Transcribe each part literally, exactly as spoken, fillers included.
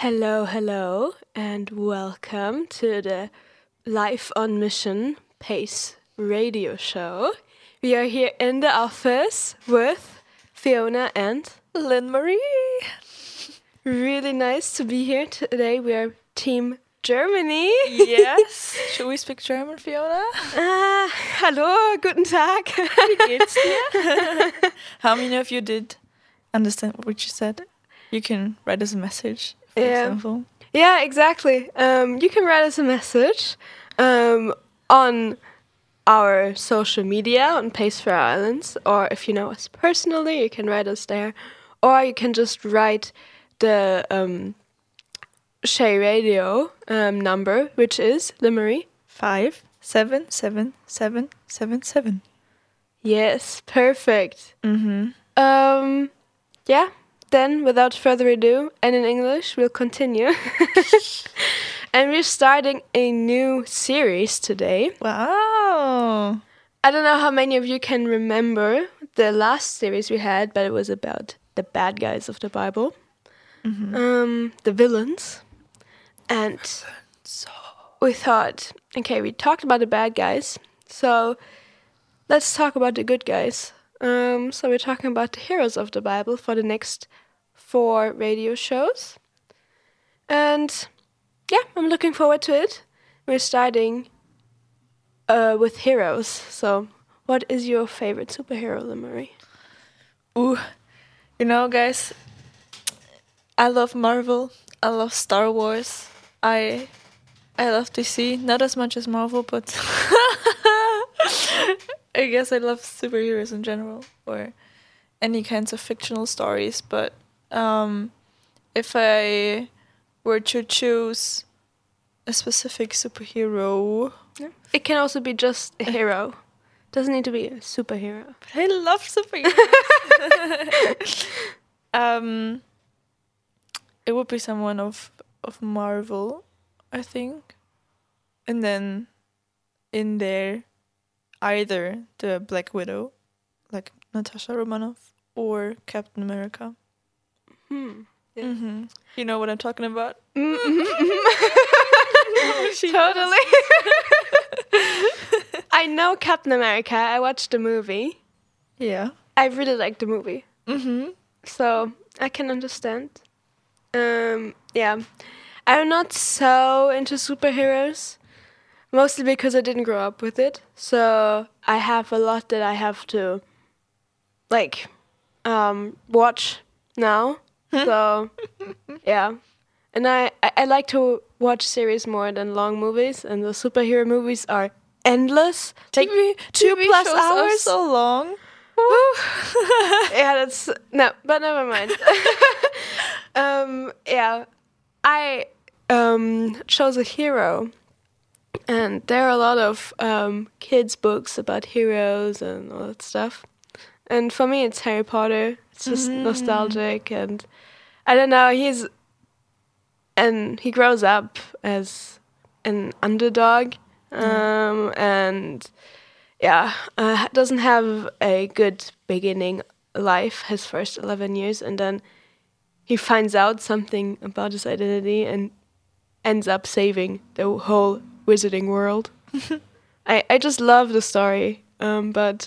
Hello, hello, and welcome to the Life on Mission Pace radio show. We are here in the office with Fiona and Lynn Marie. Really nice to be here today. We are Team Germany. Yes. Should we speak German, Fiona? Ah, hallo, guten Tag. Wie geht's dir? How many of you did understand what you said? You can write us a message, for Yeah. example. Yeah, exactly. Um, you can write us a message um, on our social media on Pace for Islands, or if you know us personally, you can write us there, or you can just write the um, Shay Radio um, number, which is Limery. Five, seven, seven, seven, seven, seven. Yes, perfect. Mm-hmm. Um, yeah. Then, without further ado, and in English, we'll continue. And we're starting a new series today. Wow. I don't know how many of you can remember the last series we had, but it was about the bad guys of the Bible, Mm-hmm. um, the villains. And So. we thought, okay, we talked about the bad guys, so let's talk about the good guys. Um, so we're talking about the heroes of the Bible for the next four radio shows. And yeah, I'm looking forward to it. We're starting uh, with heroes. So what is your favorite superhero, Limery? Ooh. You know, guys, I love Marvel. I love Star Wars. I I love D C. Not as much as Marvel, but I guess I love superheroes in general, or any kinds of fictional stories. But um, if I were to choose a specific superhero, It can also be just a hero. Doesn't need to be a superhero. but I love superheroes. um, it would be someone of of Marvel, I think, and then in there, either the Black Widow, like Natasha Romanoff, or Captain America. Hmm. Yeah. Mm-hmm. You know what I'm talking about? She Totally. I know Captain America. I watched the movie. Yeah. I really liked the movie. Mm-hmm. So I can understand. Um, yeah. I'm not so into superheroes. Mostly because I didn't grow up with it. So I have a lot that I have to like um watch now. So yeah. And I, I, I like to watch series more than long movies, and the superhero movies are endless. Like T V, two T V plus shows are hours. so long. Yeah, that's no, but never mind. um, yeah, I um chose a hero, and there are a lot of um kids' books about heroes and all that stuff. And for me, it's Harry Potter. It's just Mm. nostalgic, and I don't know. He's and he grows up as an underdog, um, and yeah, uh, doesn't have a good beginning life his first eleven years, and then he finds out something about his identity and ends up saving the whole wizarding world. I, I just love the story, um, but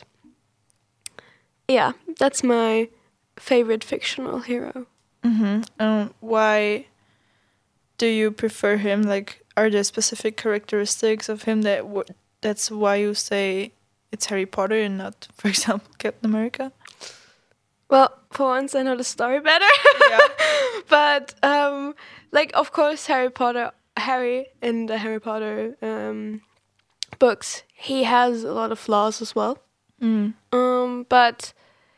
yeah, that's my favorite fictional hero. Mm-hmm. Um, why do you prefer him? Like, are there specific characteristics of him that w- that's why you say it's Harry Potter and not, for example, Captain America? Well, for once I know the story better. Yeah. But um, like, of course, Harry Potter, Harry in the Harry Potter um, books, he has a lot of flaws as well. Mm. Um, but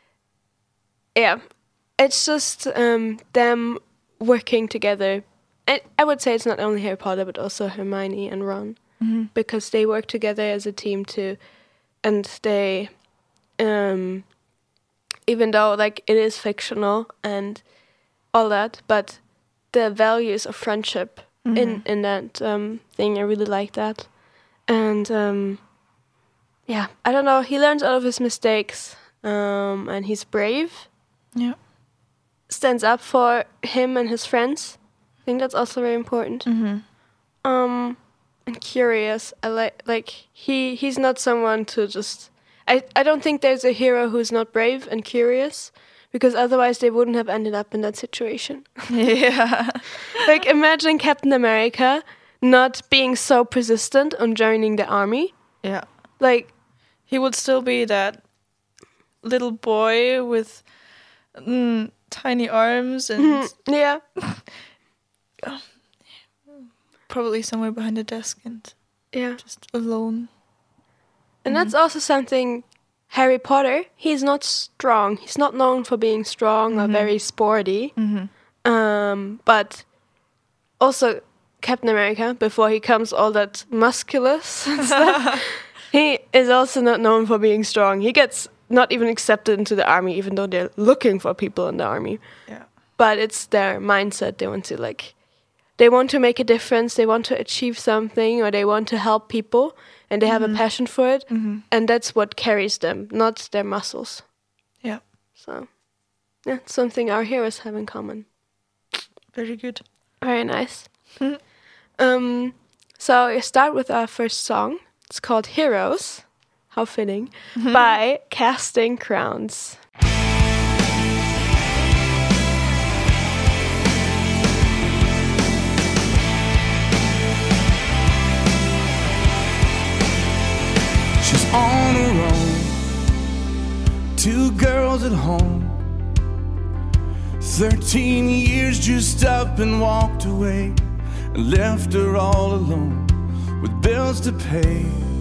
yeah, it's just um, them working together. And I would say it's not only Harry Potter, but also Hermione and Ron, Mm-hmm. because they work together as a team too, and they, um, even though like it is fictional and all that, but the values of friendship in in that um, thing, I really like that. And um, yeah, I don't know. He learns out of his mistakes, um, and he's brave. Yeah. Stands up for him and his friends, think that's also very important. Mm-hmm. Um, and curious. I like like he he's not someone to just. I I don't think there's a hero who's not brave and curious, because otherwise they wouldn't have ended up in that situation. Yeah. Like, imagine Captain America not being so persistent on joining the army. Yeah. Like, He would still be that little boy with mm, tiny arms and mhm, yeah, probably somewhere behind the desk and yeah. just alone. And that's also something. Harry Potter, he's not strong. He's not known for being strong or very sporty. Mm-hmm. Um, but also Captain America, before he comes all that musculous and stuff, he is also not known for being strong. He gets not even accepted into the army, even though they're looking for people in the army. Yeah. But it's their mindset. They want to like, they want to make a difference. They want to achieve something, or they want to help people, and they have a passion for it. Mm-hmm. And that's what carries them, not their muscles. Yeah. So, yeah, it's something our heroes have in common. Very good. Very nice. um, so I start with our first song. It's called Heroes. How fitting. By Casting Crowns. She's on her own, two girls at home. Thirteen years just up and walked away, and left her all alone with bills to pay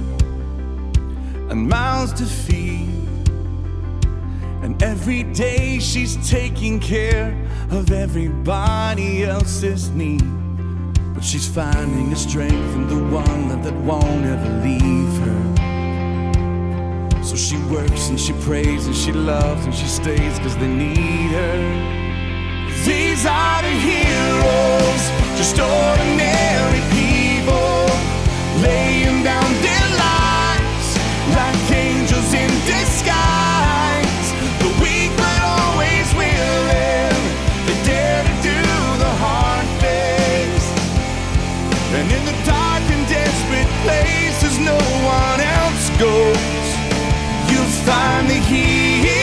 and mouths to feed. And every day she's taking care of everybody else's need. But she's finding the strength in the one that, that won't ever leave her. So she works and she prays and she loves and she stays cause they need her. These are the heroes, just ordinary people, laying down their lives like angels in disguise. The weak but always willing, they dare to do the hard things. And in the dark and desperate places no one else goes, you'll find the heroes.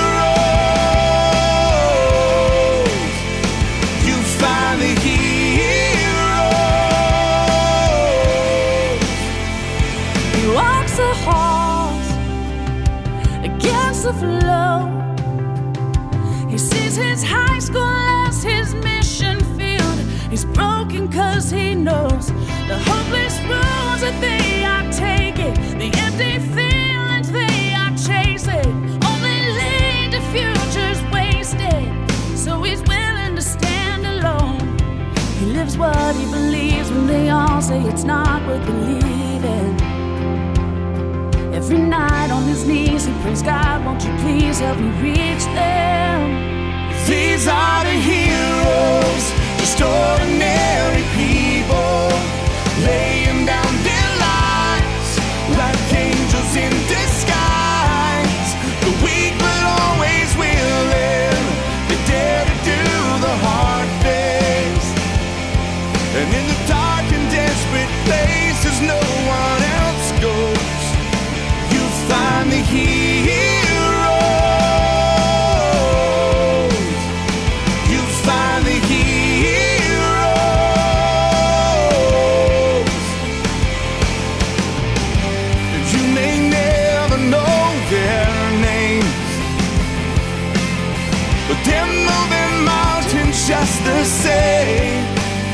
You'll find the heroes. He walks the halls against the flow. He sees his high school as his mission field. He's broken cause he knows the hopeless roads that they are taking, the empty feelings they are chasing, only lead to futures wasted. So he's willing to stand alone. He lives what he believes when they all say it's not worth believing. Every night on his knees he prays, God, won't you please help me reach them. These are the heroes, just ordinary people, laying down their lives like angels in disguise. The weak but always willing, they dare to do the hard things. And in the dark and desperate places no one else goes, you find the heroes. You find the heroes. And you may never know their names, but they're moving mountains just the same.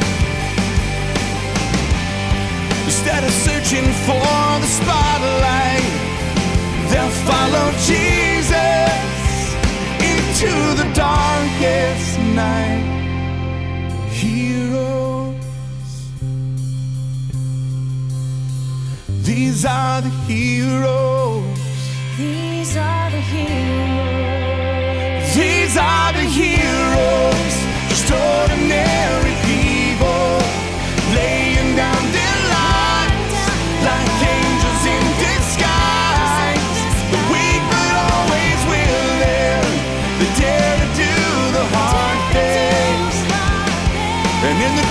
Instead of searching for the spotlight, they'll follow Jesus into the darkest night. Heroes. These are the heroes. These are the heroes. These are the heroes, just ordinary people, laying down their lives like angels in disguise. The weak but always willing, they dare to do the hard things. And in the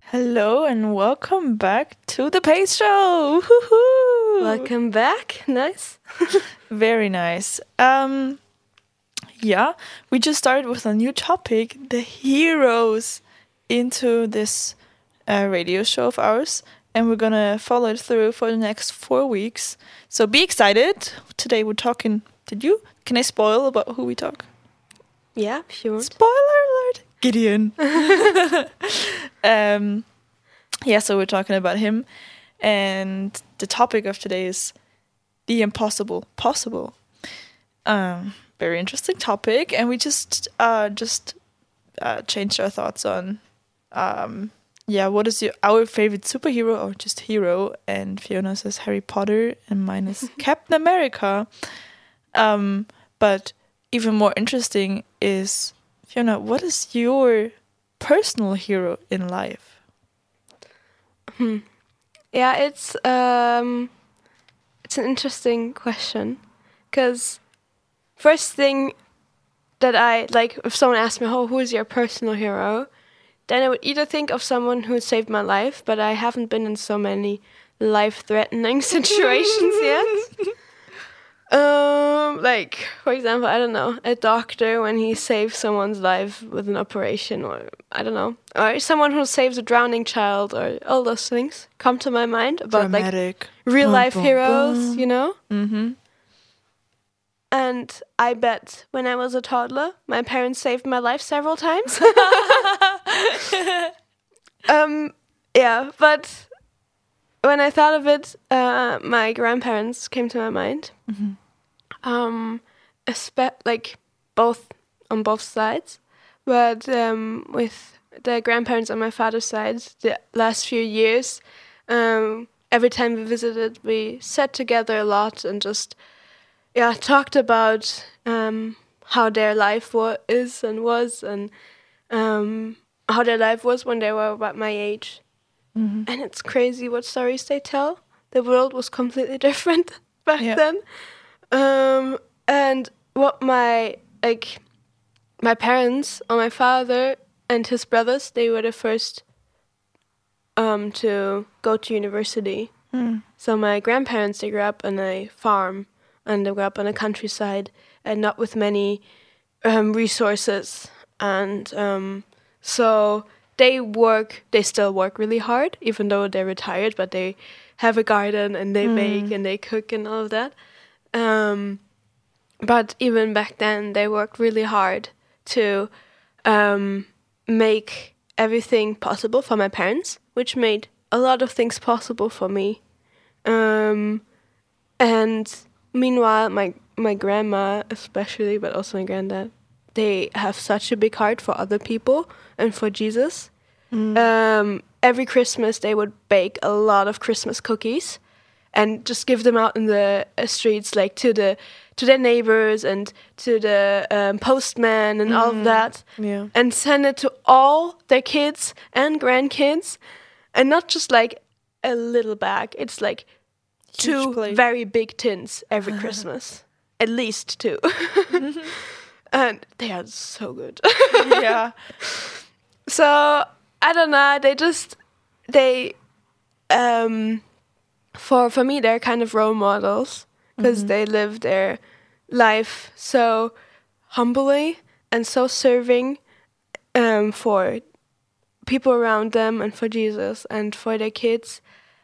Hello and welcome back to the Pace Show. Woohoo! Welcome back. Nice. Very nice. Um, yeah, we just started with a new topic, the heroes, into this uh, radio show of ours, and we're gonna follow it through for the next four weeks. So be excited. Today we're talking. Did you? Can I spoil about who we talk? Yeah, if you want. Spoiler alert. Gideon. um, yeah, so we're talking about him, and the topic of today is the impossible possible. Um, very interesting topic, and we just uh just uh changed our thoughts on um yeah what is your our favorite superhero or just hero, and Fiona says Harry Potter, and mine is Captain America. Um, but even more interesting is, Fiona, what is your personal hero in life? Hmm. Yeah, it's um, it's an interesting question, because first thing that I like, if someone asked me, "Oh, who is your personal hero?" then I would either think of someone who saved my life, but I haven't been in so many life-threatening situations yet. Um, like, for example, I don't know, a doctor when he saves someone's life with an operation, or I don't know, or someone who saves a drowning child, or all those things come to my mind about Dramatic. like real life Bum, bum, heroes, bum. you know? Mm-hmm. And I bet when I was a toddler, my parents saved my life several times. um, yeah, but when I thought of it, uh, my grandparents came to my mind. Mm-hmm. Um, espe- like both on both sides, but um, with the grandparents on my father's side, the last few years, um, every time we visited, we sat together a lot and just yeah talked about um, how their life wa- is and was, and um, how their life was when they were about my age. Mm-hmm. And it's crazy what stories they tell. The world was completely different back Yeah. then. Um, and what my, like, my parents, or my father and his brothers, they were the first um, to go to university. Mm. So my grandparents, they grew up on a farm, and they grew up on a countryside, and not with many um, resources. And um, so they work, they still work really hard, even though they're retired, but they have a garden, and they Mm. bake, and they cook, and all of that. Um, but even back then, they worked really hard to um, make everything possible for my parents, which made a lot of things possible for me. Um, and meanwhile, my my grandma especially, but also my granddad, they have such a big heart for other people and for Jesus. Mm. Um, every Christmas, they would bake a lot of Christmas cookies and just give them out in the uh, streets, like to the to their neighbors and to the um, postman and all of that, Yeah. and send it to all their kids and grandkids, and not just like a little bag. It's like two plate. very big tins every Christmas, at least two, and they are so good. Yeah. So I don't know. They just they um for for me they're kind of role models, because they live their life so humbly and so serving um for people around them and for Jesus and for their kids.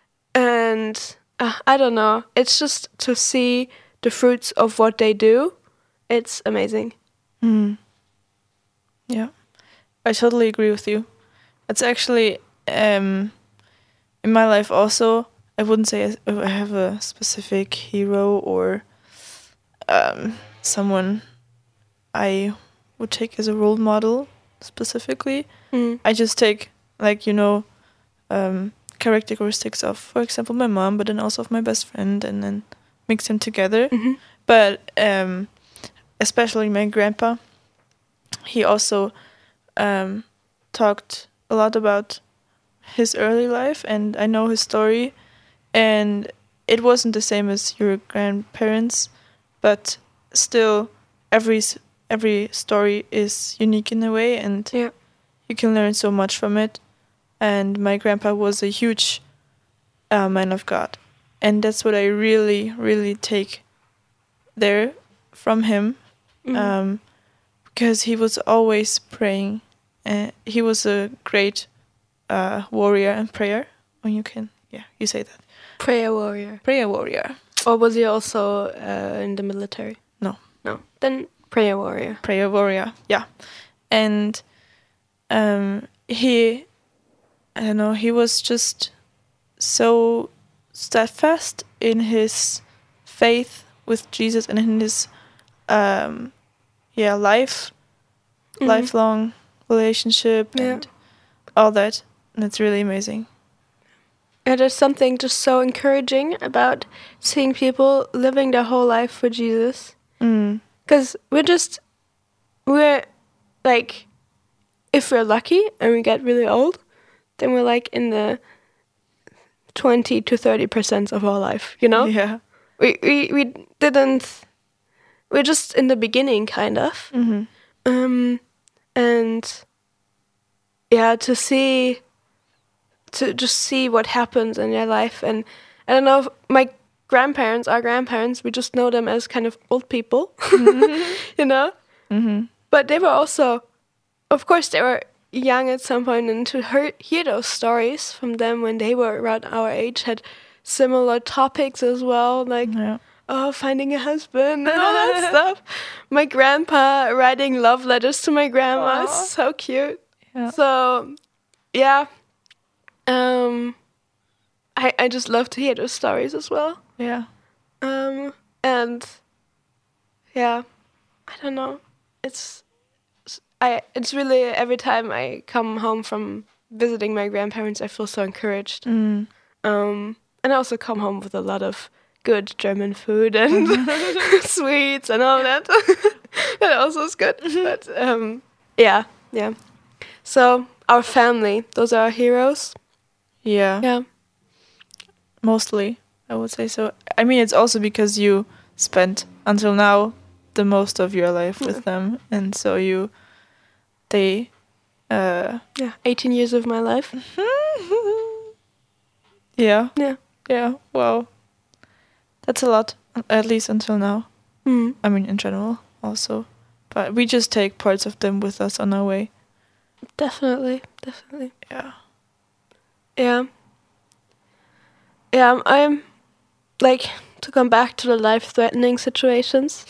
And uh, I don't know. It's just to see the fruits of what they do. It's amazing. Mm. Yeah, I totally agree with you. It's actually um, in my life also. I wouldn't say I I have a specific hero or um, someone I would take as a role model specifically. Mm. I just take, like, you know, um, characteristics of, for example, my mom, but then also of my best friend, and then mix them together. Mhm. But um, especially my grandpa, he also um, talked a lot about his early life, and I know his story, and it wasn't the same as your grandparents, but still every s- every story is unique in a way, and Yeah. you can learn so much from it. and my grandpa was a huge uh, man of God, and that's what I really, really take there from him, Mm. um, because he was always praying. Uh, he was a great uh, warrior and prayer. When you can, yeah, you say that. Prayer warrior. Prayer warrior. Or was he also uh, in the military? No. No. Then prayer warrior. Prayer warrior, yeah. And um, he, I don't know, he was just so steadfast in his faith with Jesus and in his, um, yeah, life, Mhm. lifelong relationship Yeah. and all that. And it's really amazing. Yeah, there's something just so encouraging about seeing people living their whole life for Jesus. Mm. Because we're just, we're like, if we're lucky and we get really old, then we're like in the twenty to thirty percent of our life, you know? Yeah. We, we, we didn't, we're just in the beginning, kind of. Mm-hmm. Um, and yeah, to see, to just see what happens in their life. And I don't know, if my grandparents, our grandparents, we just know them as kind of old people, you know? Mm-hmm. But they were also, of course, they were young at some point, and to hear, hear those stories from them when they were around our age had similar topics as well, like, Yeah. oh, finding a husband and all that stuff. My grandpa writing love letters to my grandma, Aw. so cute. Yeah. So, yeah, um, I I just love to hear those stories as well. Yeah. Um, and yeah, I don't know. It's I. It's really every time I come home from visiting my grandparents, I feel so encouraged. Mm. Um, and I also come home with a lot of good German food and sweets and all that. That also is good. But um, yeah, yeah. So our family, those are our heroes. Yeah. Yeah. Mostly, I would say so. I mean, it's also because you spent until now the most of your life with them, and so you, they, uh, Yeah. eighteen years of my life. yeah, Yeah. yeah. Wow, that's a lot, at least until now. Mm. I mean, in general, also, but we just take parts of them with us on our way. Definitely. Definitely. Yeah. Yeah. Yeah, I'm, I'm like, to come back to the life-threatening situations.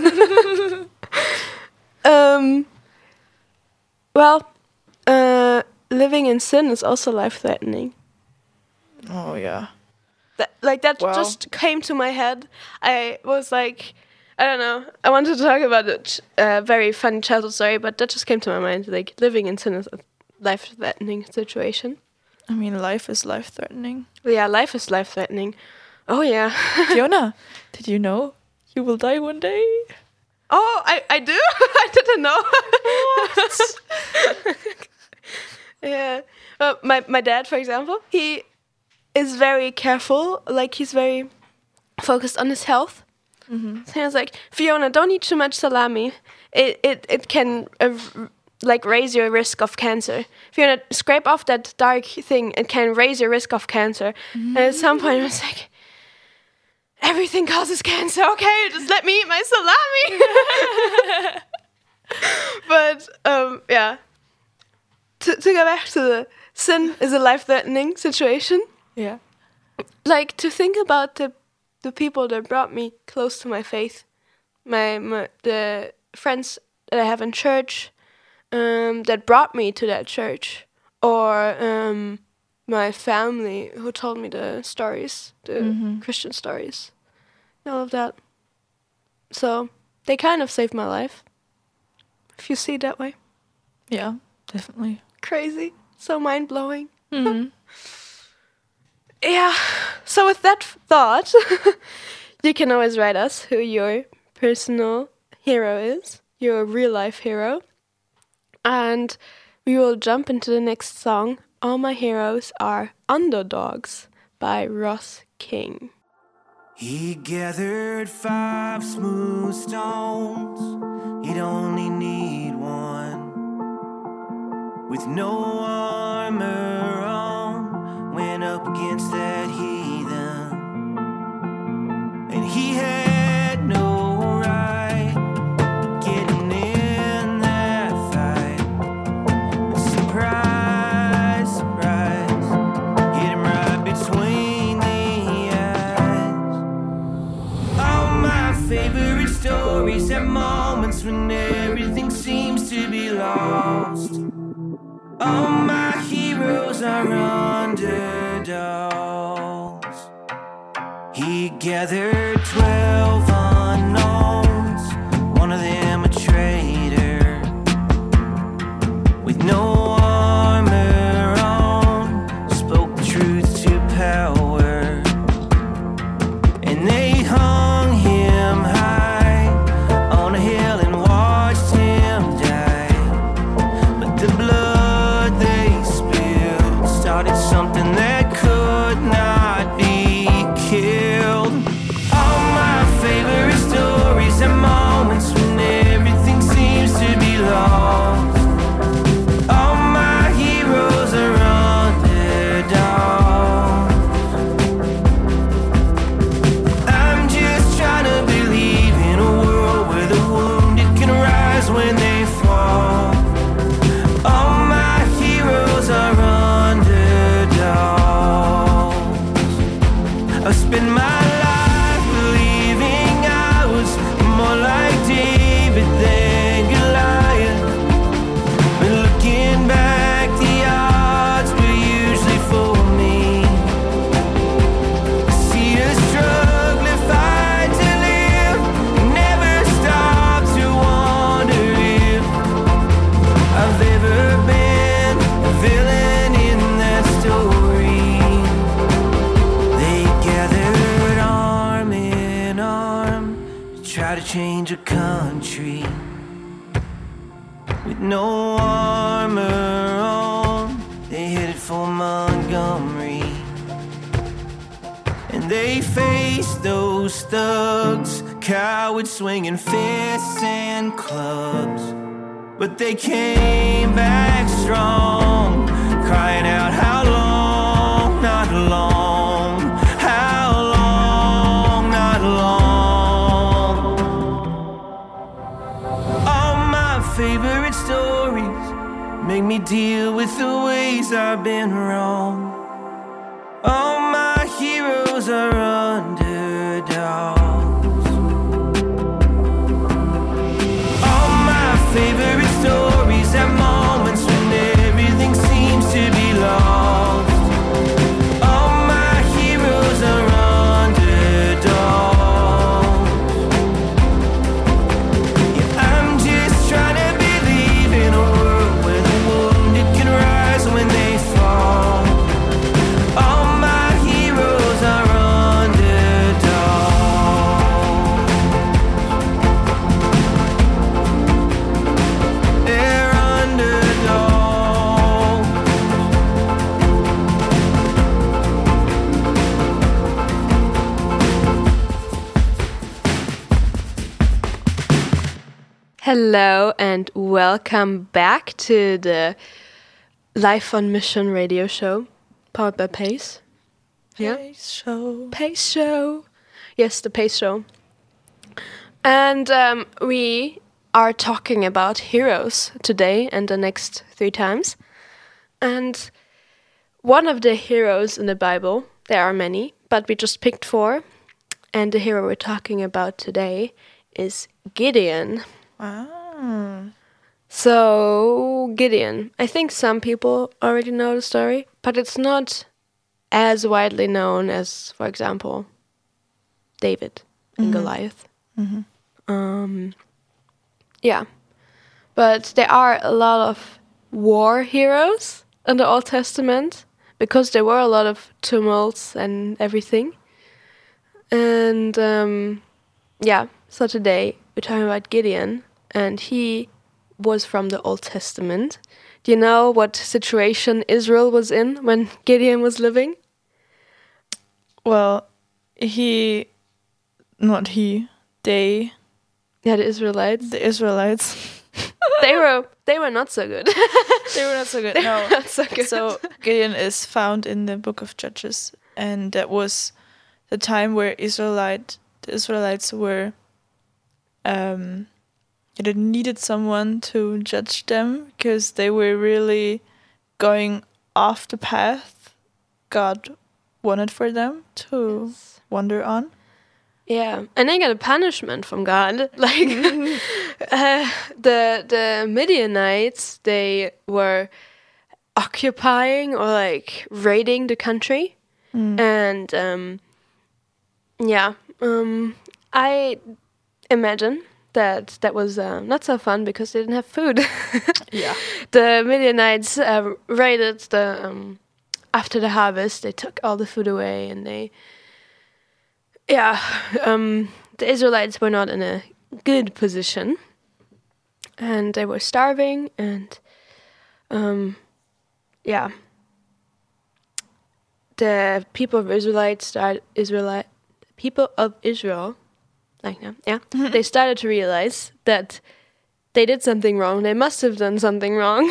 um, well, uh, living in sin is also life-threatening. Oh yeah. That, like, that Wow. just came to my head. I was like, I don't know, I wanted to talk about a ch- uh, very funny childhood story, but that just came to my mind. Like, living in sin is a life-threatening situation. I mean, life is life-threatening. Yeah, life is life-threatening. Oh, yeah. Fiona, did you know you will die one day? Oh, I, I do? I didn't know. Yeah. Uh, my, my dad, for example, he is very careful. Like, he's very focused on his health. Mm-hmm. So he was like, Fiona, don't eat too much salami. It, it, it can... Uh, like raise your risk of cancer. If you want to scrape off that dark thing, it can raise your risk of cancer. Mm-hmm. And at some point I was like, everything causes cancer, okay, just let me eat my salami. But um, yeah, to, to go back to the sin is a life-threatening situation. Yeah. Like, to think about the the people that brought me close to my faith, my, my the friends that I have in church, Um, that brought me to that church, or um, my family who told me the stories, the Mm-hmm. Christian stories, all of that. So they kind of saved my life, if you see it that way. Yeah, definitely. Crazy, so mind-blowing. Mm-hmm. Yeah, so with that f- thought, you can always write us who your personal hero is, your real-life hero. And we will jump into the next song. All My Heroes Are Underdogs by Ross King. He gathered five smooth stones, he'd only need one. With no armor against that heathen, and he had no right getting in that fight. But surprise, surprise, hit him right between the eyes. All my favorite stories have moments when everything seems to be lost. All my heroes are underdogs. He gathered twelve unknowns, one of them a traitor, with no armor on, spoke the truth to power, and they hung him high on a hill and watched him die. But the blood they spilled started something that could not be killed. All my favorite stories are moments when everything seems to be lost. All my heroes are underdogs. I'm just trying to believe in a world where the wounded can rise when they fall. All my heroes are underdogs. I've spent my life believing I was more like David than Goliath. But looking back, the odds were usually for me. I see us struggle and fight to live, never stop to wonder if I've ever been a villain in that story. They gathered arm in arm to try to change a country with no armor on. They headed for Montgomery, and they faced those thugs, cowards swinging fists and clubs. But they came back strong, crying out, how long, not long, how long, not long. All my favorite stories make me deal with the ways I've been wrong. All my heroes are underdogs. All my favorite stories have moments when everything seems to be lost. All my heroes are underdogs. Yeah, I'm just trying to believe in a world where the wounded can rise when they fall. All my heroes are underdogs. They're underdogs. Hello and welcome back to the Life on Mission radio show, powered by Pace. Yeah, Pace show. Pace Show. Yes, the Pace Show. And um, we are talking about heroes today and the next three times. And one of the heroes in the Bible, there are many, but we just picked four. And the hero we're talking about today is Gideon. Wow. So, Gideon. I think some people already know the story, but it's not as widely known as, for example, David and Goliath. Um, yeah. But there are a lot of war heroes in the Old Testament because there were a lot of tumults and everything. And um, yeah, so today we're talking about Gideon, and he was from the Old Testament. Do you know what situation Israel was in when Gideon was living? Well, he, not he, they, Yeah, the Israelites. the Israelites. They were they were not so good. They were not so good. They No. were not so good. So Gideon is found in the book of Judges, and that was the time where Israelite the Israelites were um they needed someone to judge them because they were really going off the path God wanted for them to Yes. wander on. Yeah, and they got a punishment from God. Like uh, the the Midianites, they were occupying or like raiding the country, and um, yeah, um, I imagine that that was uh, not so fun because they didn't have food. Yeah. The Midianites uh, raided the um, after the harvest. They took all the food away, and they. Yeah, um, the Israelites were not in a good position, and they were starving, and um, yeah, the people of Israelites start Israelite people of Israel, like that, yeah, they started to realize that they did something wrong. They must have done something wrong.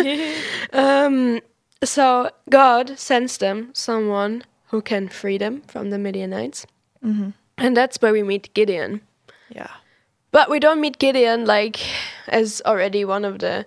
um, so God sends them someone who can free them from the Midianites. Mm-hmm. And that's where we meet Gideon. Yeah. But we don't meet Gideon like as already one of the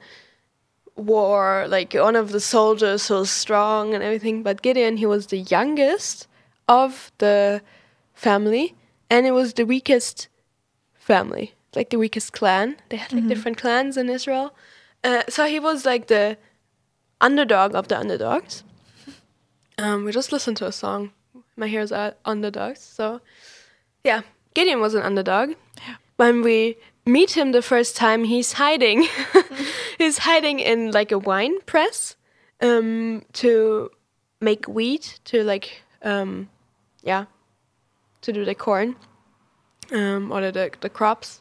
war, like one of the soldiers who's strong and everything. But Gideon, he was the youngest of the family, and it was the weakest family, like the weakest clan. They had like Mhm. different clans in Israel. Uh, so he was like the underdog of the underdogs. Um, we just listened to a song. My heroes are underdogs. So, yeah, Gideon was an underdog. Yeah. When we meet him the first time, he's hiding. He's hiding in like a wine press um, to make wheat, to like, um, yeah, to do the corn um, or the, the crops.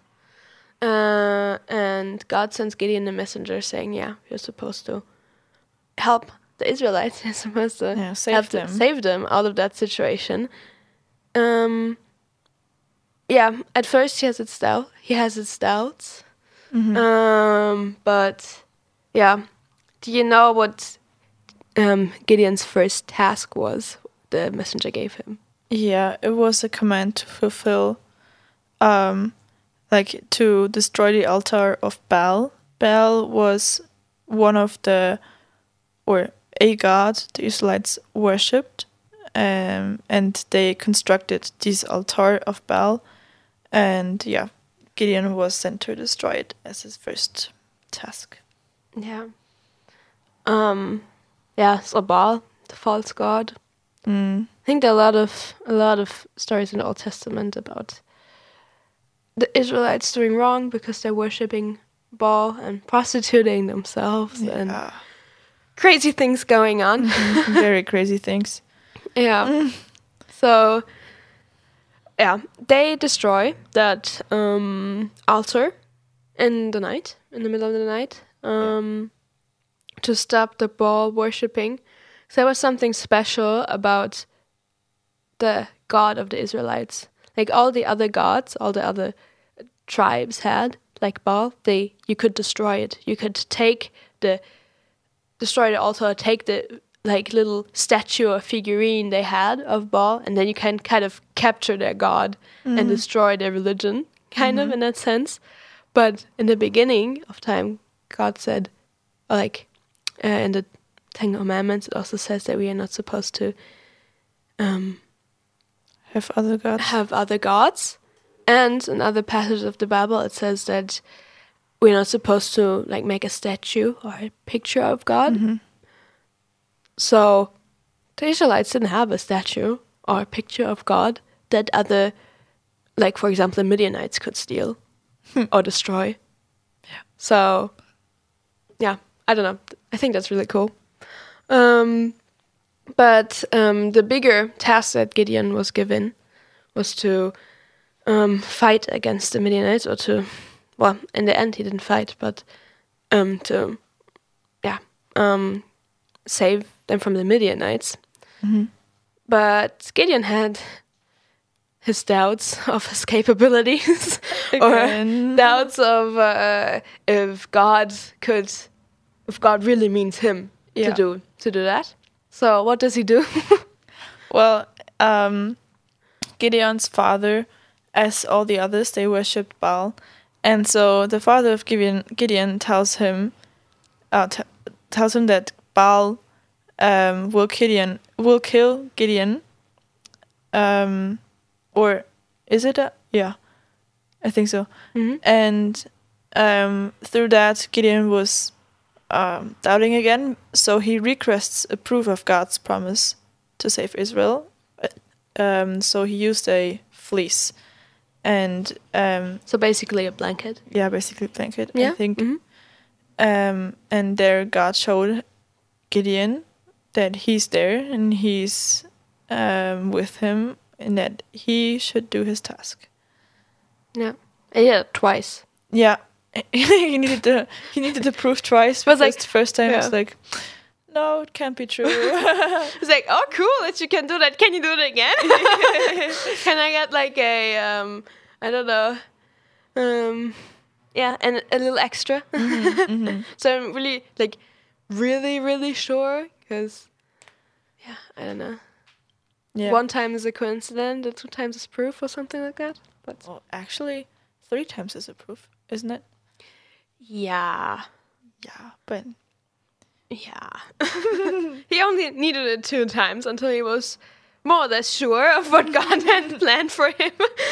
Uh, and God sends Gideon the messenger saying, yeah, you're supposed to help the Israelites. You're supposed to Yeah, save help them. save them out of that situation. Um, yeah, at first he has his doubt. He has his doubts. Mhm. Um, but yeah, do you know what um, Gideon's first task was? The messenger gave him. Yeah, it was a command to fulfill, um, like to destroy the altar of Baal. Baal was one of the, or a god the Israelites worshipped, um, and they constructed this altar of Baal, and yeah, Gideon was sent to destroy it as his first task. Yeah. Um, yeah, so Baal, the false god. Mm. I think there are a lot of a lot of stories in the Old Testament about the Israelites doing wrong because they're worshipping Baal and prostituting themselves and Yeah. crazy things going on. Very crazy things. Yeah. So, yeah, they destroy that um, altar in the night, in the middle of the night, um, to stop the Baal worshipping. So there was something special about the God of the Israelites. Like all the other gods, all the other tribes had, like Baal, they you could destroy it. You could take the destroy the altar, take the like little statue or figurine they had of Baal, and then you can kind of capture their god and destroy their religion, kind of in that sense. But in the beginning of time, God said, or like uh, in the Ten Commandments, it also says that we are not supposed to um, Have other gods. have other gods. And in other passages of the Bible, it says that we're not supposed to like make a statue or a picture of God. Mhm. So the Israelites didn't have a statue or a picture of God that other, like for example, the Midianites could steal or destroy. So, yeah, I don't know. I think that's really cool. Um, but um, the bigger task that Gideon was given was to um, fight against the Midianites, or to, well, in the end he didn't fight, but um, to, yeah, um, save them from the Midianites. Mhm. But Gideon had his doubts of his capabilities or Again. doubts of uh, if God could, if God really means him Yeah. to do to do that. So what does he do? Well, um, Gideon's father, as all the others, they worshipped Baal, and so the father of Gideon, Gideon tells him, uh, t- tells him that Baal um, will Gideon will kill Gideon. Um, or is it a yeah? I think so. Mhm. And um, through that, Gideon was um, doubting again, so he requests a proof of God's promise to save Israel. Um, so he used a fleece, and um, So basically a blanket. yeah, basically blanket. Yeah. I think. Mhm. Um, and there, God showed Gideon that He's there and He's um, with him, and that he should do his task. Yeah. Yeah, twice. Yeah, he needed to he needed to prove twice. Was Because like- the first time it yeah. was like, no, it can't be true. It's like, oh, cool that you can do that. Can you do it again? Can I get like a, um, I don't know, um, yeah, and a little extra. So I'm really like, really, really sure because, yeah, I don't know. Yeah. One time is a coincidence, and two times is proof or something like that. But Well, actually, three times is a proof, isn't it? yeah, Yeah, but yeah. He only needed it two times until he was more or less sure of what God had planned for him.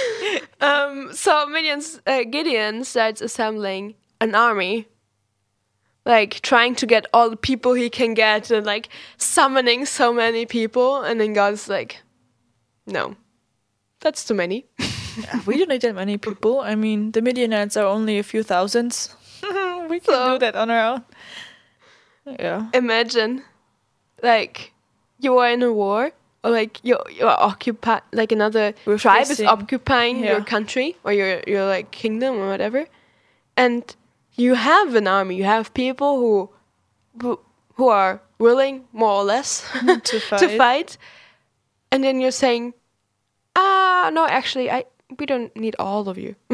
um, so Midian's, uh, Gideon starts assembling an army, like trying to get all the people he can get, and like summoning so many people. And then God's like, "No, that's too many." yeah, we don't need that many people. I mean, the Midianites are only a few thousands. We can So- do that on our own. Yeah. Imagine, like, you are in a war, or like you're you're occupied, like another We're tribe is facing- occupying your yeah. country or your your like kingdom or whatever, and you have an army. You have people who who, who are willing, more or less, To fight. to fight, and then you're saying, ah, no, actually, I we don't need all of you.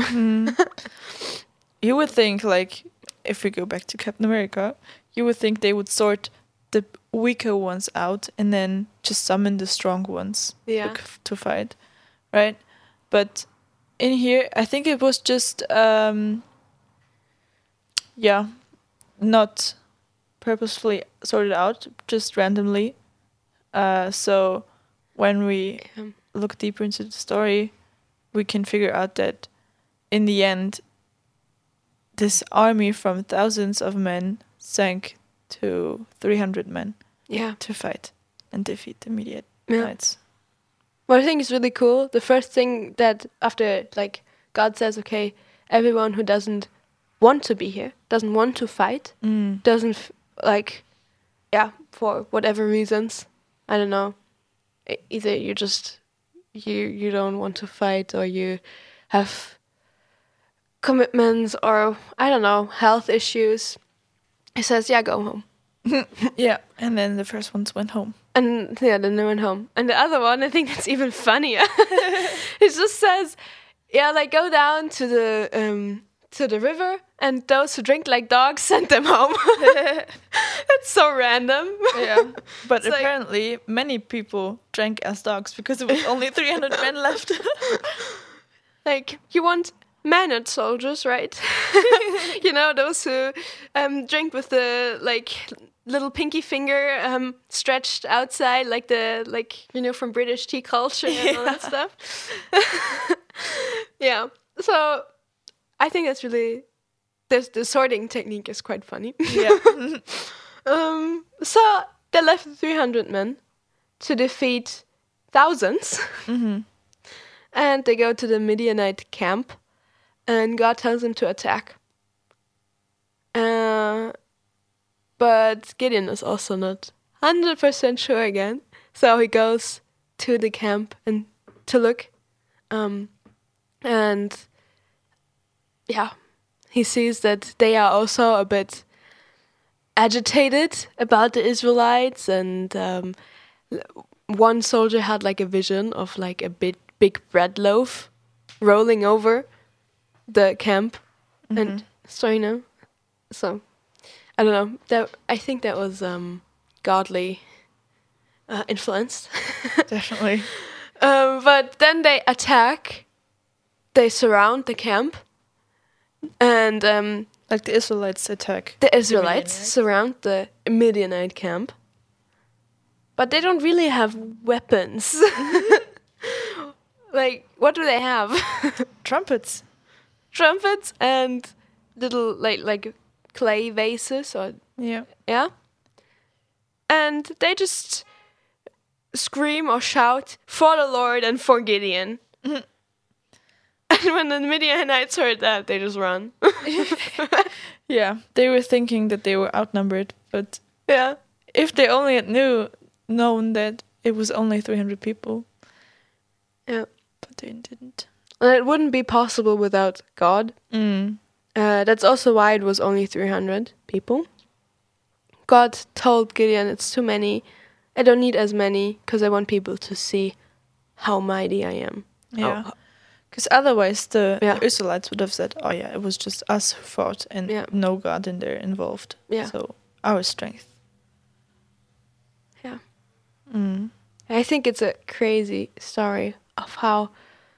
You would think, like, if we go back to Captain America, you would think they would sort the weaker ones out and then just summon the strong ones Yeah. to, to fight, right? But in here, I think it was just, um, yeah, not purposefully sorted out, just randomly. Uh, so when we Um, look deeper into the story, we can figure out that in the end, this army from thousands of men sank to three hundred men yeah. to fight and defeat the Yeah. Midianites. What I think is really cool, the first thing that after, like, God says, okay, everyone who doesn't want to be here, doesn't want to fight, Mm. doesn't, f- like, yeah, for whatever reasons, I don't know, e- either you just, you, you don't want to fight, or you have commitments, or, I don't know, health issues. He says, yeah, go home. Yeah, and then the first ones went home. And yeah, then they went home. And the other one, I think that's even funnier. It just says, yeah, like go down to the um to the river, and those who drink like dogs, send them home. It's so random. Yeah, but It's like- apparently many people drank as dogs because there was only three hundred men left. Like, you want mannered soldiers, right? You know, those who um drink with the like little pinky finger um stretched outside, like the like you know from British tea culture and all that stuff. Yeah. So I think that's really there's the sorting technique is quite funny. Yeah. Um so they left three hundred men to defeat thousands. Mm-hmm. And they go to the Midianite camp, and God tells them to attack. Uh, but Gideon is also not one hundred percent sure again. So he goes to the camp and to look. Um, and yeah, he sees that they are also a bit agitated about the Israelites. And um, l- one soldier had like a vision of like a big, big bread loaf rolling over the camp Mm-hmm. and story now. So I don't know. That I think that was um, godly uh, influenced. Definitely. um, but then they attack. They surround the camp, and um, Like the Israelites attack. the Israelites Midianites? surround the Midianite camp. But they don't really have weapons. Like, what do they have? Trumpets. Trumpets and little like like clay vases or Yeah. yeah. And they just scream or shout for the Lord and for Gideon. Mhm. And when the Midianites heard that, they just run. Yeah. They were thinking that they were outnumbered, but Yeah. if they only had knew known that it was only three hundred people, Yeah. but they didn't. And it wouldn't be possible without God. Mm. Uh, that's also why it was only three hundred people. God told Gideon, it's too many. I don't need as many because I want people to see how mighty I am. Yeah. Oh, Because otherwise the Yeah. Israelites would have said, oh yeah, it was just us who fought and Yeah. no God in there involved. Yeah. So our strength. Yeah. Mm. I think it's a crazy story of how,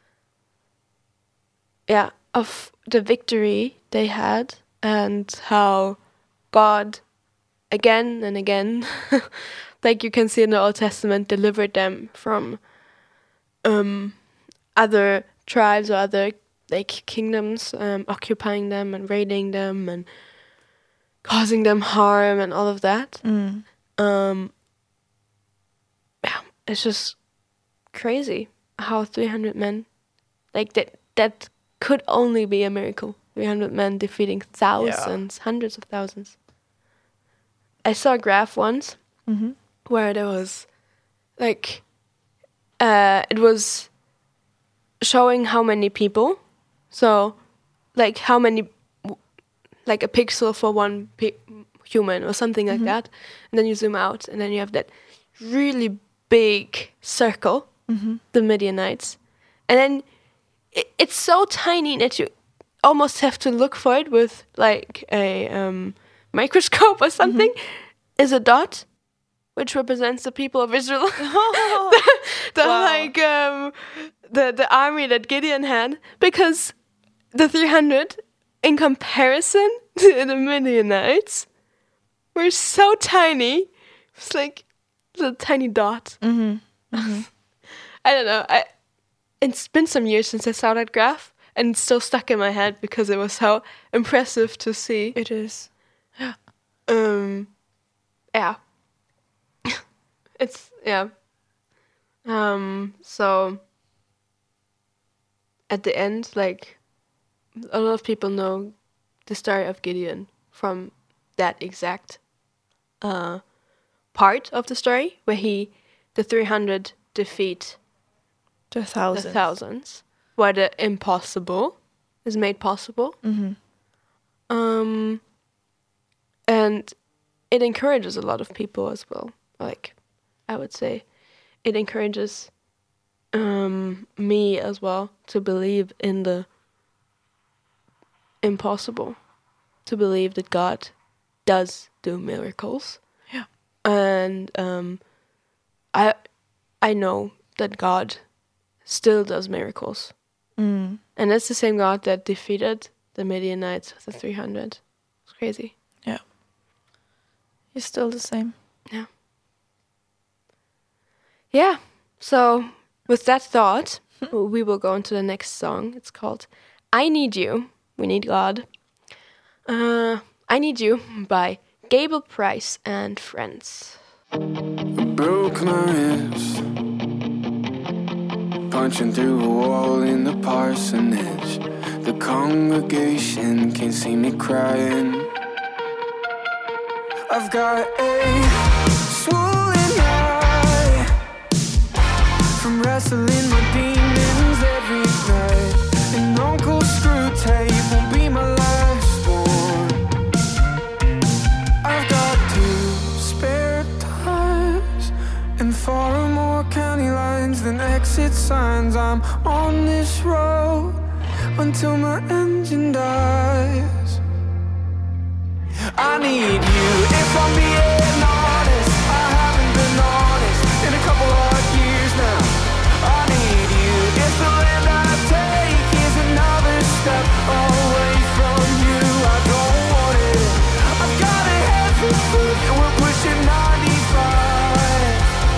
yeah, of the victory they had and how God, again and again, like you can see in the Old Testament, delivered them from um, other tribes or other like kingdoms um, occupying them and raiding them and causing them harm and all of that. Mm. Um, yeah, it's just crazy how three hundred men, like that, that could only be a miracle. three hundred men defeating thousands, hundreds of thousands. I saw a graph once Mm-hmm. where there was, like, uh, it was showing how many people, so, like, how many, like a pixel for one pi- human or something like that, and then you zoom out, and then you have that really big circle, Mm-hmm. the Midianites, and then it, it's so tiny that you almost have to look for it with like a um, microscope or something. Is a dot, which represents the people of Israel, the, the Wow. like um, the the army that Gideon had, because the three hundred, in comparison to the Midianites, were so tiny. It's like a little tiny dot. Mm-hmm. I don't know. I it's been some years since I saw that graph, and it's still stuck in my head because it was so impressive to see. It is. Um, yeah. It's yeah. Um. So at the end, like a lot of people know the story of Gideon from that exact uh part of the story where he, the three hundred defeat The the thousands. thousands, where the impossible is made possible. Mm-hmm. Um, and it encourages a lot of people as well. Like, I would say, it encourages um, me as well to believe in the impossible, to believe that God does do miracles. Yeah. And um, I, I know that God still does miracles. Mm. And that's the same God that defeated the Midianites with the three hundred. It's crazy. He's still the same. Yeah. So with that thought, we will go into the next song. It's called I Need You. We Need God. Uh, I Need You by Gable Price and Friends. Broke my wrist, punching through a wall in the parsonage. The congregation can't see me crying. I've got a swollen eye from wrestling my demons every night. And Uncle Screwtape won't be my last one. I've got two spare tires and far more county lines than thousand exit signs. I'm on this road until my engine dies. I need you. If I'm being honest, I haven't been honest in a couple of years now. I need you. If the land I take is another step away from you, I don't want it. I've got a heavy foot and we're pushing ninety-five.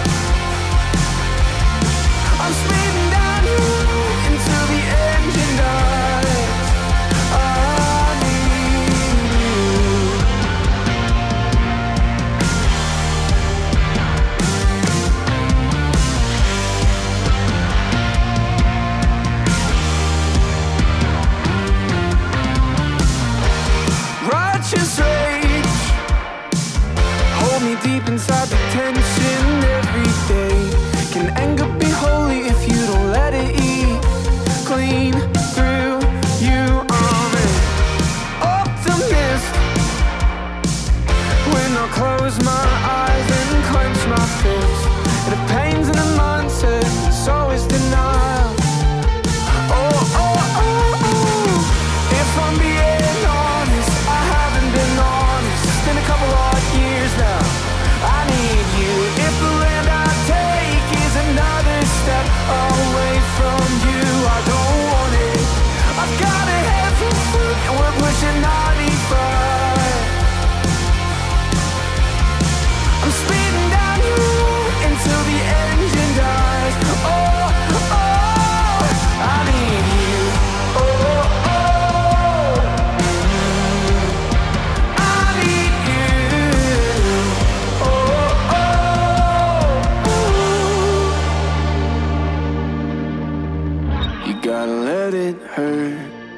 I'm speeding down the road until the engine dies. I need you. Righteous rage, hold me deep inside the tension every day. Can anger be holy if you don't let it eat clean through you? I'm an optimist when I close my eyes and clench my fist. And if pain's in the mindset, so is denial. Oh, oh, oh, oh. If I'm being honest, I haven't been honest in a couple of years now. I need you. If the land I take is another step away from you, I don't want it. I've got a heavy foot and we're pushing ninety-five. I'm speeding down the road until the engine dies. Oh, oh, I need you. Oh, oh, mm, I need you. Oh, oh, you gotta let it hurt.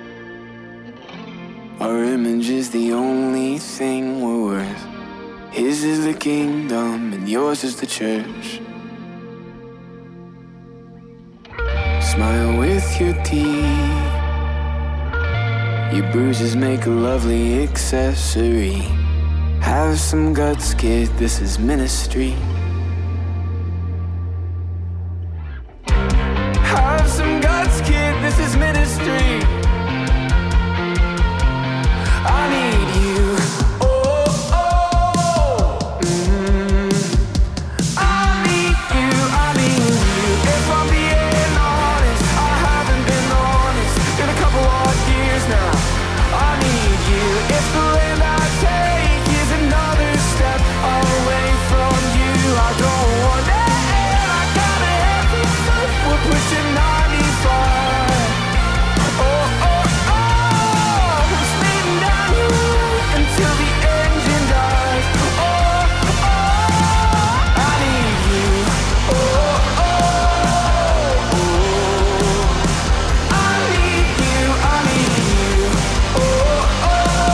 Our image is the only thing we're worth. His is the kingdom and yours is the church. Smile with your teeth. Your bruises make a lovely accessory. Have some guts, kid, this is ministry. Have some guts, kid, this is ministry. I need you. Oh, oh, mm. I need you, I need you. If I'm being honest, I haven't been honest in a couple of years now. I need you. If the land I take is another step away from you, I don't want it. I got a heavy foot, we're pushing ninety-five. Oh, oh, oh, I'm speeding down the road until the engine dies. Oh, oh, I need you. Oh, oh, oh, I need you, I need you. Oh,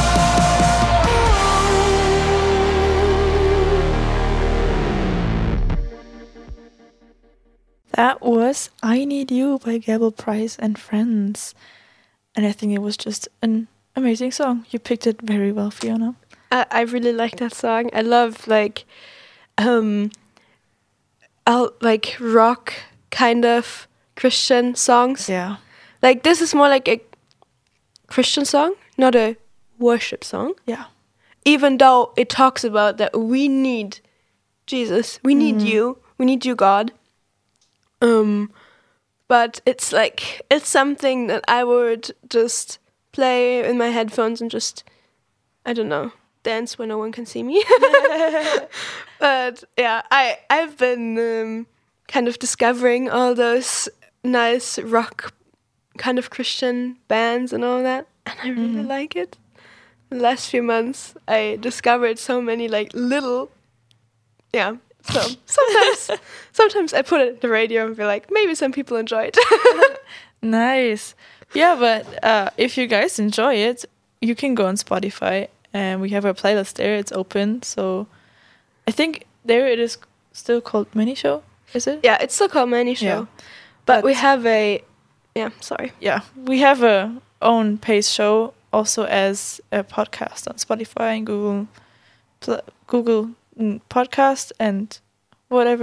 That was I Need You by Gabel Price and Friends. And I think it was just an amazing song. You picked it very well, Fiona. I, I really like that song. I love like um I'll like rock kind of Christian songs. Yeah. Like this is more like a Christian song, not a worship song. Yeah. Even though it talks about that we need Jesus, we need you, we need you, God. Um, but it's like it's something that I would just play in my headphones and just, I don't know, dance when no one can see me. But yeah, I I've been um, kind of discovering all those nice rock kind of Christian bands and all that, and I really Mhm. like it. The last few months, I discovered so many like little, yeah. So sometimes, sometimes I put it on the radio and be like, maybe some people enjoy it. Nice. Yeah, but uh, if you guys enjoy it, you can go on Spotify and we have a playlist there. It's open. So I think there it is still called Mini Show, is it? Yeah, it's still called Many Show. Yeah. But, But- we have a, yeah, sorry. Yeah, we have a own pace show also as a podcast on Spotify and Google, pl- Google mm, Podcast and whatever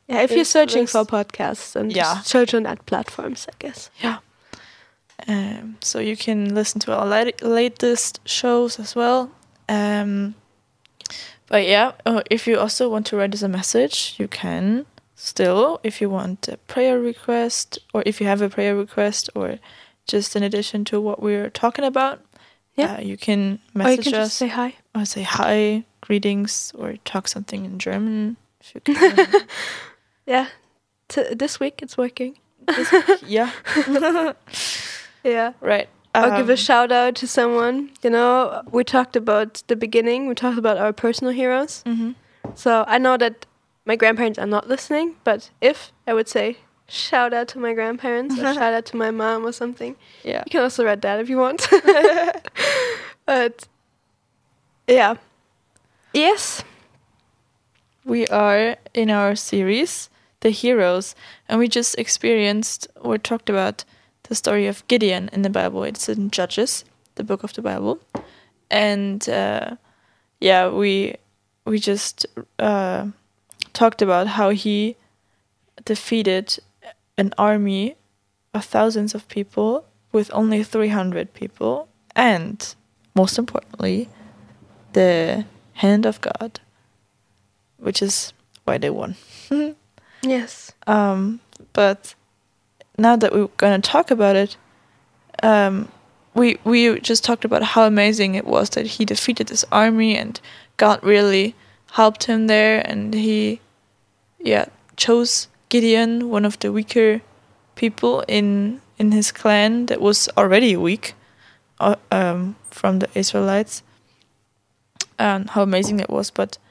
Yeah, if you're This searching list- for podcasts, then Yeah. just search on that platforms, I guess. Yeah. Um, so you can listen to our lat- latest shows as well. Um, but yeah, uh, if you also want to write us a message, you can still. If you want a prayer request, or if you have a prayer request, or just in addition to what we're talking about, Yeah. uh, you can Or you message can us just say hi. or say hi, greetings, or talk something in German. If you can. Yeah. T- this week it's working. Yeah. Yeah. Right. Or give a Um, shout out to someone. You know, we talked about the beginning. We talked about our personal heroes. mhm. So I know that my grandparents are not listening, but if I would say shout out to my grandparents or shout out to my mom or something, Yeah. you can also read that if you want. But yeah. Yes. We are in our series, The Heroes, and we just experienced or talked about the story of Gideon in the Bible. It's in Judges, the book of the Bible. And uh, yeah, we we just uh, talked about how he defeated an army of thousands of people with only three hundred people, and most importantly, the hand of God, which is why they won. Yes. Um, but now that we're going to talk about it, um, we we just talked about how amazing it was that he defeated this army, and God really helped him there, and he, yeah, chose Gideon, one of the weaker people in in his clan that was already weak, uh, um, from the Israelites, and how amazing that was. But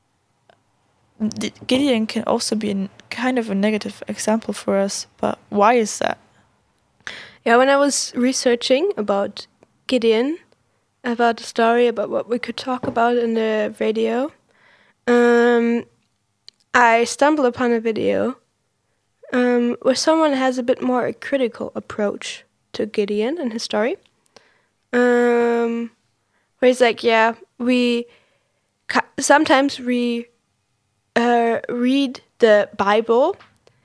Gideon can also be a kind of a negative example for us, but why is that? Yeah, when I was researching about Gideon, about the story, about what we could talk about in the radio, um, I stumbled upon a video um, where someone has a bit more a critical approach to Gideon and his story. Um, where he's like, yeah, we ca- sometimes we uh, read the Bible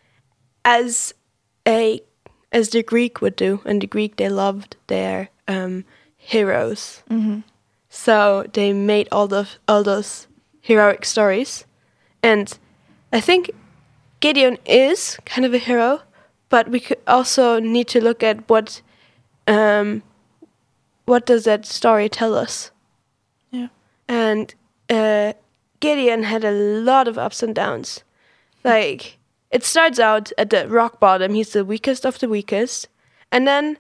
as a as the Greek would do, and the Greek, they loved their um, heroes. Mm-hmm. So they made all the all those heroic stories, and I think Gideon is kind of a hero, but we could also need to look at what um, what does that story tell us. Yeah. And uh, Gideon had a lot of ups and downs. Like, it starts out at the rock bottom. He's the weakest of the weakest. And then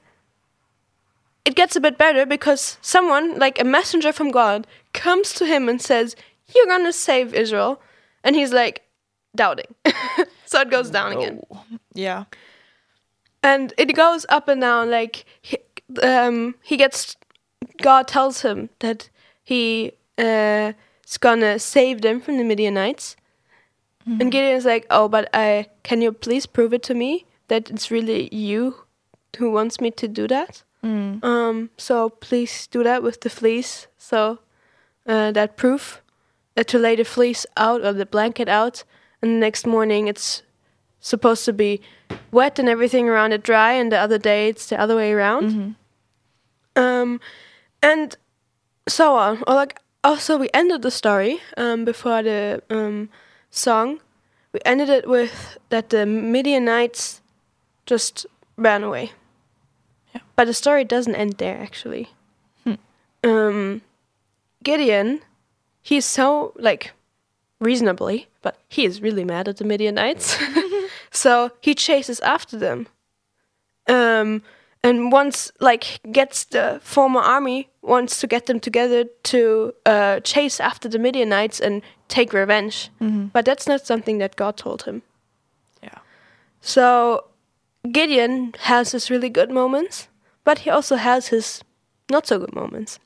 it gets a bit better because someone, like a messenger from God, comes to him and says, you're going to save Israel. And he's like, doubting. So it goes down again. Oh, yeah. And it goes up and down. Like, he, um, he gets, God tells him that he uh, is going to save them from the Midianites. Mm-hmm. And Gideon's like, oh, but I can you please prove it to me that it's really you who wants me to do that? Mm. Um, so please do that with the fleece. So uh, that proof uh, to lay the fleece out or the blanket out, and the next morning it's supposed to be wet and everything around it dry, and the other day it's the other way around. Mm-hmm. Um, and so on. Or like also we ended the story um, before the um, song. We ended it with that the Midianites just ran away. Yeah. But the story doesn't end there, actually. Hmm. Um, Gideon, he's so, like, reasonably, but he is really mad at the Midianites. So he chases after them. Um, and once, like, gets the former army, wants to get them together to uh, chase after the Midianites and take revenge. Mm-hmm. But that's not something that God told him. Yeah. So Gideon has his really good moments, but he also has his not so good moments.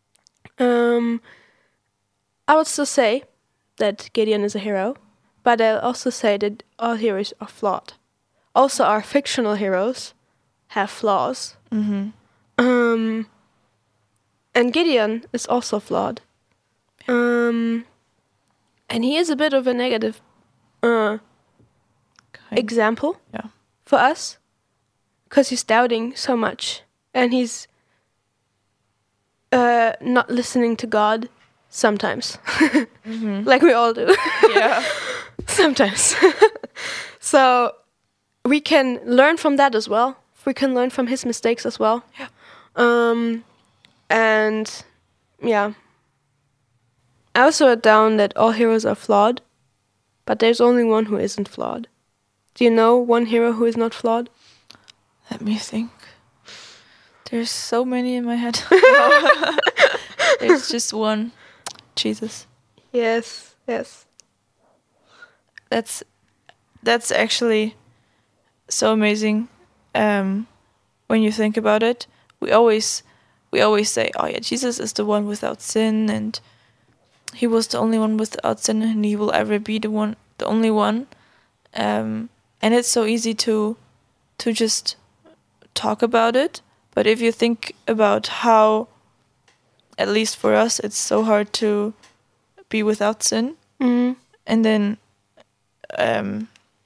Um, I would still say that Gideon is a hero, but I'll also say that all heroes are flawed. Also, our fictional heroes have flaws. Mm-hmm. Um, and Gideon is also flawed. Um, and he is a bit of a negative uh, kind. example Yeah. for us, because he's doubting so much and he's uh, not listening to God sometimes, like we all do. Yeah. Sometimes. So we can learn from that as well. We can learn from his mistakes as well. Yeah. Um, and yeah. I also wrote down that all heroes are flawed, but there's only one who isn't flawed. Do you know one hero who is not flawed? Let me think. There's so many in my head. There's just one. Jesus. Yes, yes. That's that's actually so amazing. Um, when you think about it, we always we always say, "Oh yeah, Jesus is the one without sin, and he was the only one without sin, and he will ever be the one, the only one." Um, and it's so easy to to just talk about it, but if you think about how, at least for us, it's so hard to be without sin, Mm. and then um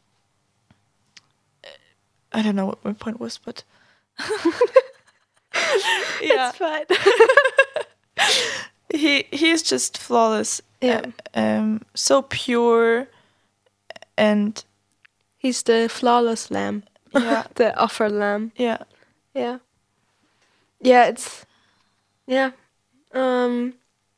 I don't know what my point was, but yeah, It's fine. he he is just flawless. Yeah. Uh, um, so pure, and He's the flawless lamb. yeah, The offer lamb. yeah, Yeah. Yeah, it's yeah. Um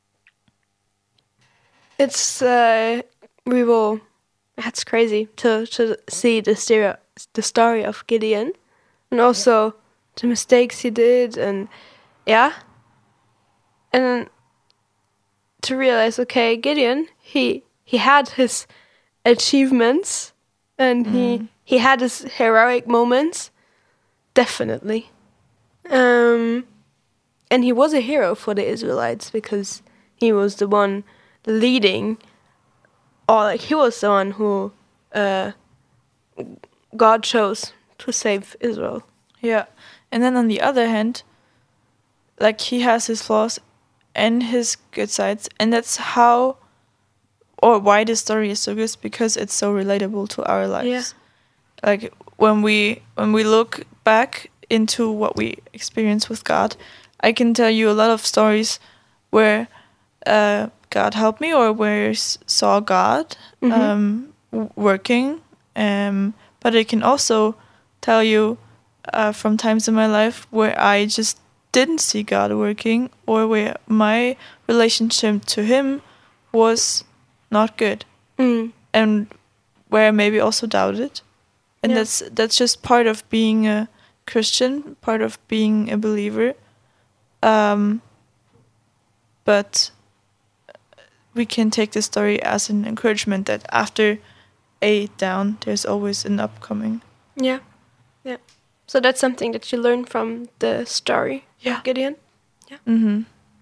it's uh we will that's crazy to to see the story the story of Gideon and also the mistakes he did and yeah. And to realize okay, Gideon, he he had his achievements and he he had his heroic moments, definitely. Um, and he was a hero for the Israelites because he was the one leading, or like he was the one who uh, God chose to save Israel. yeah. And then on the other hand, like he has his flaws and his good sides, and that's how or why this story is so good, is because it's so relatable to our lives. Yeah. Like when we when we look back into what we experience with God, I can tell you a lot of stories where uh, God helped me or where I s- saw God um, w- working. Um, but I can also tell you uh, from times in my life where I just didn't see God working or where my relationship to Him was not good, Mm. and where I maybe also doubted. And Yeah. that's that's just part of being a Christian, part of being a believer. Um, but we can take this story as an encouragement that after a down, there's always an upcoming. Yeah, yeah. So that's something that you learn from the story Yeah. of Gideon. Mm-hmm.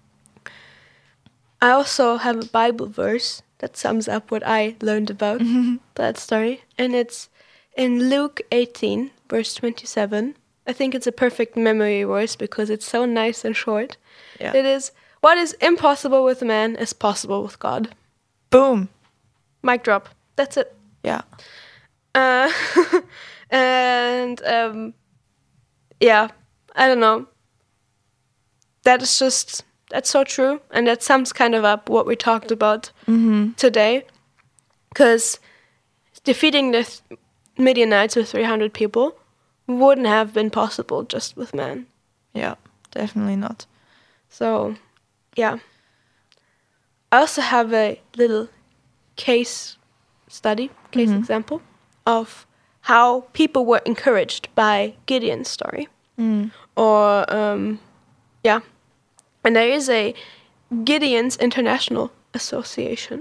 I also have a Bible verse that sums up what I learned about that story. And it's in Luke eighteen, verse twenty-seven. I think it's a perfect memory verse because it's so nice and short. Yeah. It is, what is impossible with man is possible with God. Boom. Mic drop. That's it. Yeah. Uh, and um, yeah, I don't know. That is just, that's so true. And that sums kind of up what we talked about today. Because defeating the th- Midianites with three hundred people wouldn't have been possible just with man. Yeah. Definitely not. So, yeah. I also have a little case study, case example of how people were encouraged by Gideon's story. Or, um, yeah. And there is a Gideon's International Association.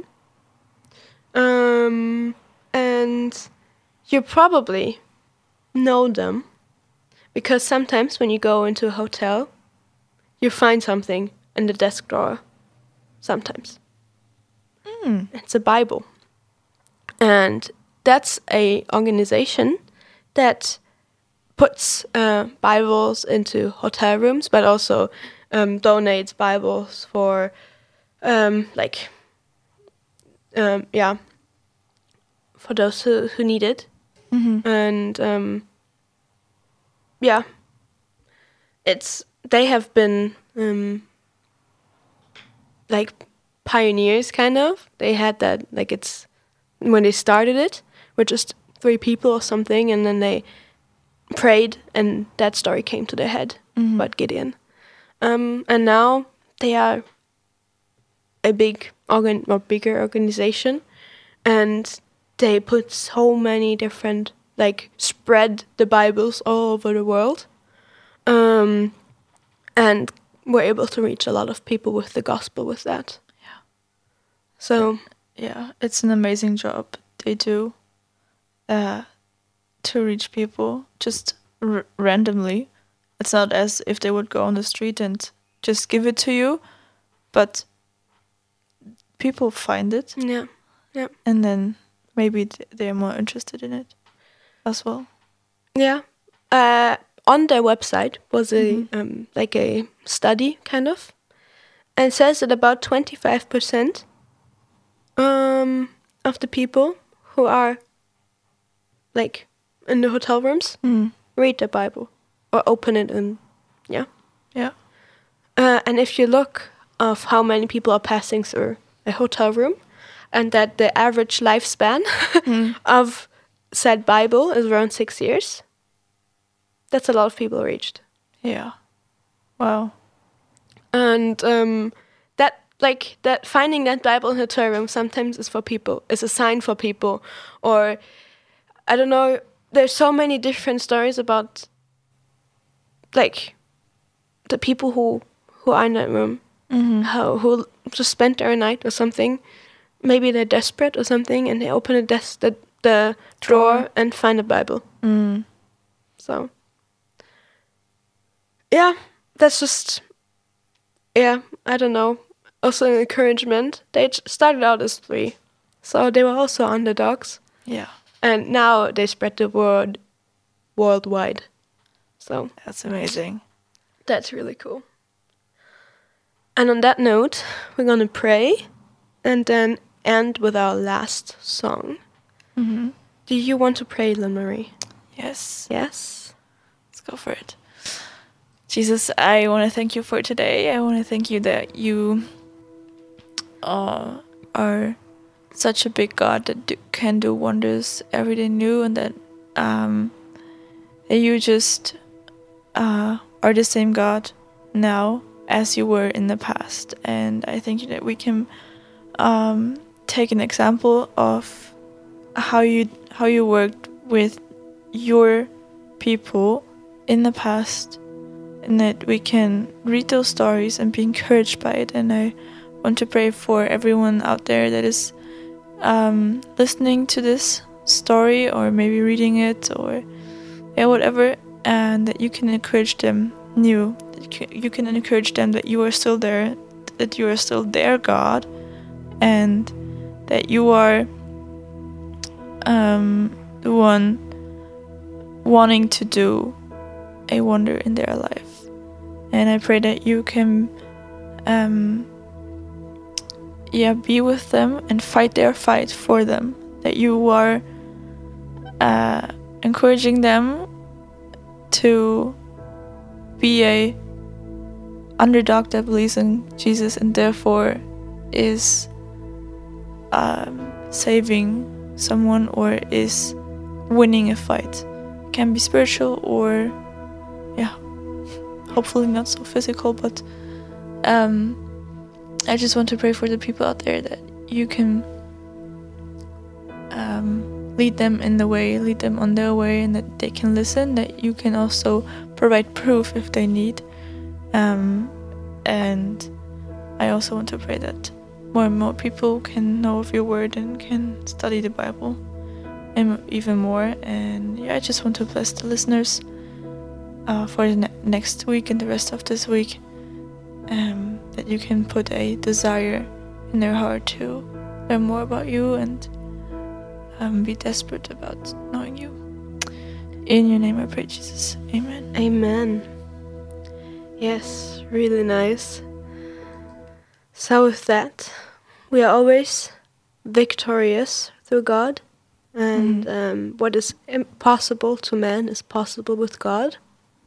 Um, and you probably know them because sometimes when you go into a hotel, you find something in the desk drawer. Sometimes. It's a Bible. And that's a organization that puts uh, Bibles into hotel rooms, but also um, donates Bibles for, um, like, um, yeah, for those who, who need it. and um, yeah, it's they have been um, like pioneers, kind of. They had that, like, it's when they started it, with just three people or something, and then they prayed, and that story came to their head about Gideon. Um, and now they are a big organ or bigger organization, and they put so many different, like, spread the Bibles all over the world, um, and were able to reach a lot of people with the gospel with that. Yeah. So Yeah, it's an amazing job they do uh, to reach people just r- randomly. It's not as if they would go on the street and just give it to you, but people find it, yeah, and then maybe th- they're more interested in it as well. yeah. Uh, on their website was a um, like a study, kind of, and it says that about twenty-five percent um, of the people who are like in the hotel rooms read the Bible or open it, and yeah. Yeah. Uh, and if you look of how many people are passing through a hotel room, and that the average lifespan of said Bible is around six years, that's a lot of people reached. Yeah. Wow. And um, that, like, that finding that Bible in a hotel room sometimes is for people, is a sign for people, or I don't know. There's so many different stories about, like, the people who who are in that room, how who just spent their night or something. Maybe they're desperate or something, and they open a desk, the the drawer, and find a Bible. So, yeah, that's just, yeah, I don't know. Also an encouragement. They j- started out as three, so they were also underdogs, Yeah. and now they spread the word worldwide. So That's amazing. that's really cool. And on that note, we're gonna pray, and then end with our last song. Do you want to pray, Lynn Marie? Yes. Yes. Let's go for it. Jesus, I want to thank you for today. I want to thank you that you uh, are such a big God that do, can do wonders every day new, and that um, that you just uh, are the same God now as you were in the past. And I thank you that we can um, take an example of how you how you worked with your people in the past, and that we can read those stories and be encouraged by it. And I want to pray for everyone out there that is um, listening to this story, or maybe reading it, or yeah, whatever, and that you can encourage them new. That you can encourage them that you are still there, that you are still their God, and that you are um, the one wanting to do a wonder in their life. And I pray that you can um, yeah, be with them and fight their fight for them, that you are uh, encouraging them to be a underdog that believes in Jesus, and therefore is um, saving someone, or is winning a fight. It can be spiritual, or yeah, hopefully not so physical, but um, I just want to pray for the people out there that you can um, lead them in the way, lead them on their way, and that they can listen, that you can also provide proof if they need. Um, and I also want to pray that more and more people can know of your word and can study the Bible and even more. And yeah, I just want to bless the listeners uh, for the ne- next week and the rest of this week, um, that you can put a desire in their heart to learn more about you and um, be desperate about knowing you. In your name I pray, Jesus. Amen. Amen. Yes, really nice. So with that, we are always victorious through God, and um, what is impossible to man is possible with God.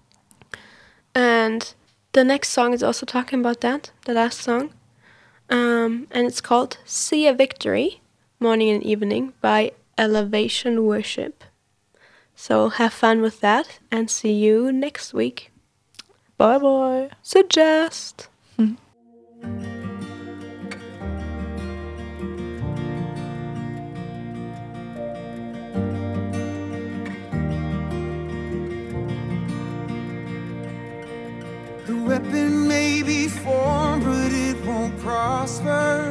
And the next song is also talking about that, the last song. Um, and it's called See a Victory, Morning and Evening by Elevation Worship. So have fun with that and see you next week. Bye bye. Suggest. The weapon may be formed, but it won't prosper.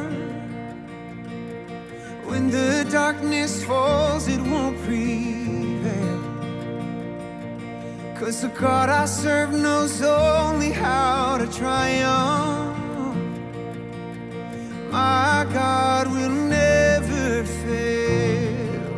When the darkness falls, it won't prevail. 'Cause the God I serve knows only how to triumph. My God will never fail.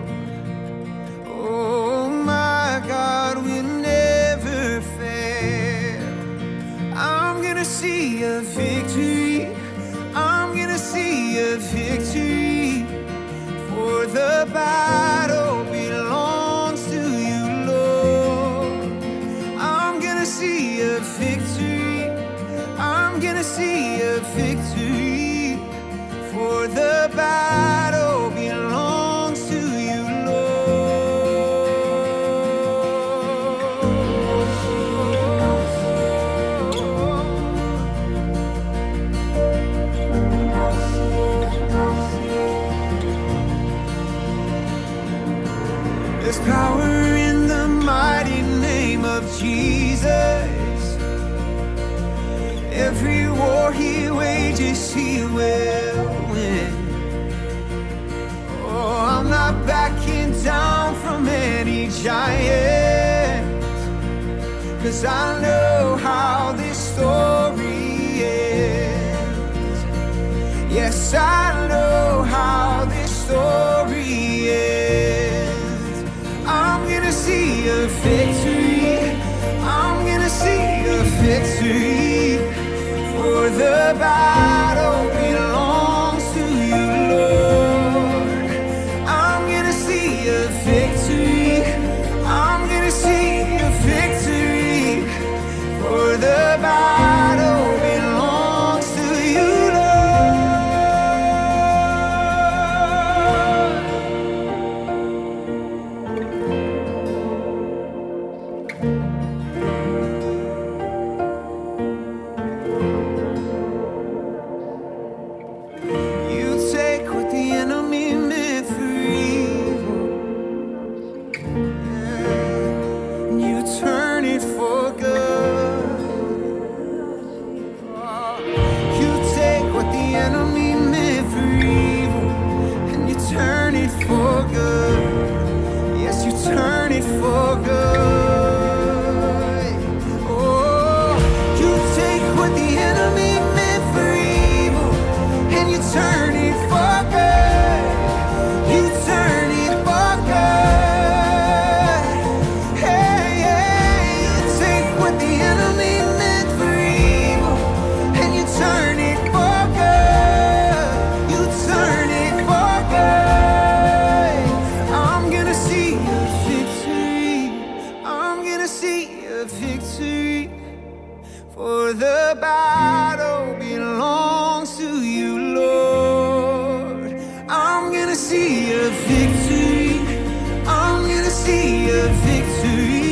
Oh, my God will never fail. I'm gonna see a victory. I'm gonna see a victory. For the battle belongs to you, Lord. I'm gonna see a victory. I'm gonna see a victory. For the battle belongs to you, There's power in the mighty name of Jesus. Every war he wages, he will win. Oh, I'm not backing down from any giant, 'cause I know how this story ends. Yes, I know how this story ends. I'm gonna see a victory. I'm gonna see a victory. For the battle belongs to you, Lord. I'm gonna see a victory. I'm gonna see a victory. For the battle belongs to you, see a victory. I'm gonna see a victory.